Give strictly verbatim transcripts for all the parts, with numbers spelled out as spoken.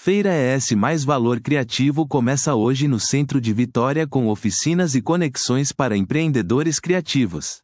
Feira E S Mais Valor Criativo começa hoje no centro de Vitória com oficinas e conexões para empreendedores criativos.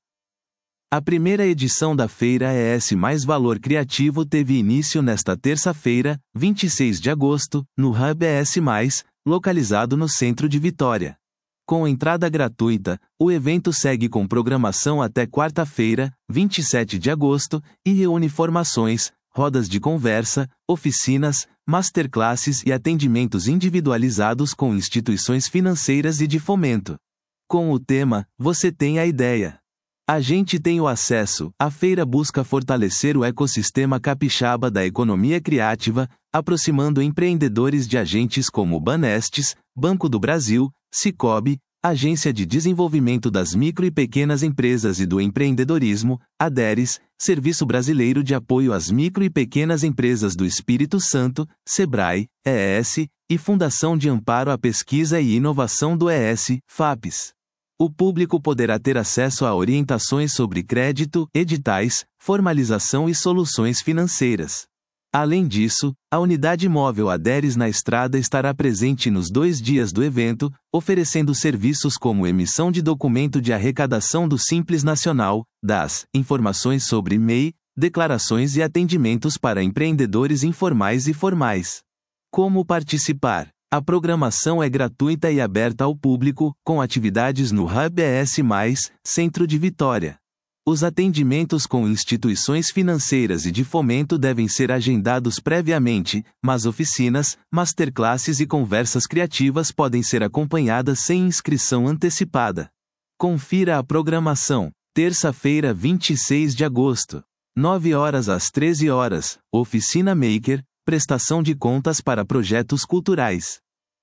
A primeira edição da Feira E S Mais Valor Criativo teve início nesta terça-feira, vinte e seis de agosto, no Hub E S mais, localizado no centro de Vitória. Com entrada gratuita, o evento segue com programação até quarta-feira, vinte e sete de agosto, e reúne formações, rodas de conversa, oficinas, masterclasses e atendimentos individualizados com instituições financeiras e de fomento. Com o tema Você tem a ideia. A gente tem o acesso. A feira busca fortalecer o ecossistema capixaba da economia criativa, aproximando empreendedores de agentes como Banestes, Banco do Brasil, Sicoob, Agência de Desenvolvimento das Micro e Pequenas Empresas e do Empreendedorismo, Aderes, Serviço Brasileiro de Apoio às Micro e Pequenas Empresas do Espírito Santo, Sebrae, E S, e Fundação de Amparo à Pesquisa e Inovação do E S, FAPES. O público poderá ter acesso a orientações sobre crédito, editais, formalização e soluções financeiras. Além disso, a unidade móvel Aderes na Estrada estará presente nos dois dias do evento, oferecendo serviços como emissão de documento de arrecadação do Simples Nacional, D A S, informações sobre M E I, declarações e atendimentos para empreendedores informais e formais. Como participar? A programação é gratuita e aberta ao público, com atividades no Hub E S mais, Centro de Vitória. Os atendimentos com instituições financeiras e de fomento devem ser agendados previamente, mas oficinas, masterclasses e conversas criativas podem ser acompanhadas sem inscrição antecipada. Confira a programação. Terça-feira, vinte e seis de agosto. nove horas às treze horas, Oficina Maker, prestação de contas para projetos culturais.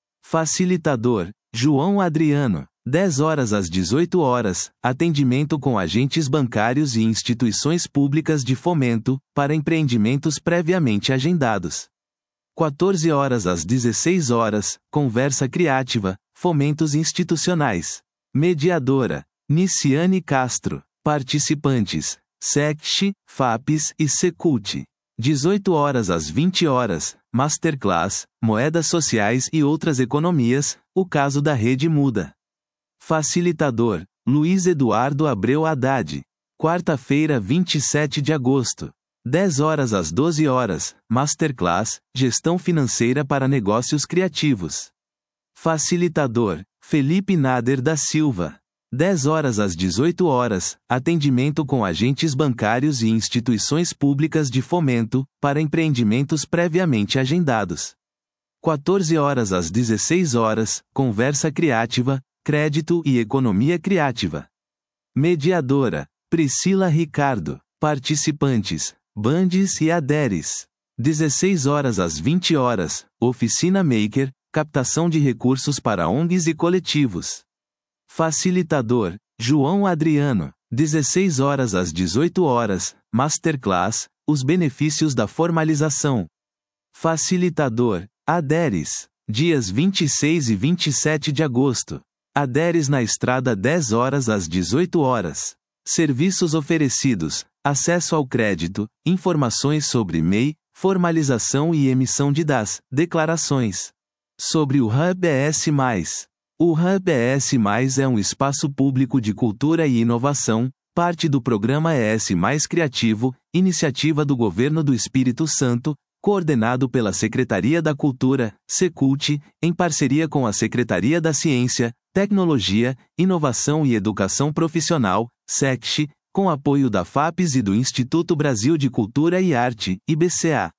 Facilitador, João Adriano. dez horas às dezoito horas, atendimento com agentes bancários e instituições públicas de fomento, para empreendimentos previamente agendados. quatorze horas às dezesseis horas, conversa criativa, fomentos institucionais. Mediadora, Niciane Castro. Participantes, SECSH, FAPES e Secult. dezoito horas às vinte horas, Masterclass, Moedas Sociais e Outras Economias, o caso da Rede Muda. Facilitador, Luiz Eduardo Abreu Haddad. Quarta-feira, vinte e sete de agosto. dez horas às doze horas, Masterclass, Gestão Financeira para Negócios Criativos. Facilitador, Felipe Nader da Silva. dez horas às dezoito horas, atendimento com agentes bancários e instituições públicas de fomento, para empreendimentos previamente agendados. quatorze horas às dezesseis horas, conversa criativa, crédito e economia criativa. Mediadora, Priscila Ricardo. Participantes, Bandes e Aderes. dezesseis horas às vinte horas, Oficina Maker, captação de recursos para O N Gs e coletivos. Facilitador, João Adriano. dezesseis horas às dezoito horas, Masterclass, os benefícios da formalização. Facilitador, Aderes. Dias vinte e seis e vinte e sete de agosto. Aderes na Estrada dez horas às dezoito horas. Serviços oferecidos, acesso ao crédito, informações sobre M E I, formalização e emissão de D A S, declarações. Sobre o Hub E S mais. O Hub E S mais é um espaço público de cultura e inovação, parte do programa E S mais Criativo, iniciativa do Governo do Espírito Santo, coordenado pela Secretaria da Cultura, Secult, em parceria com a Secretaria da Ciência, Tecnologia, Inovação e Educação Profissional, SECSH, com apoio da FAPES e do Instituto Brasil de Cultura e Arte, I B C A.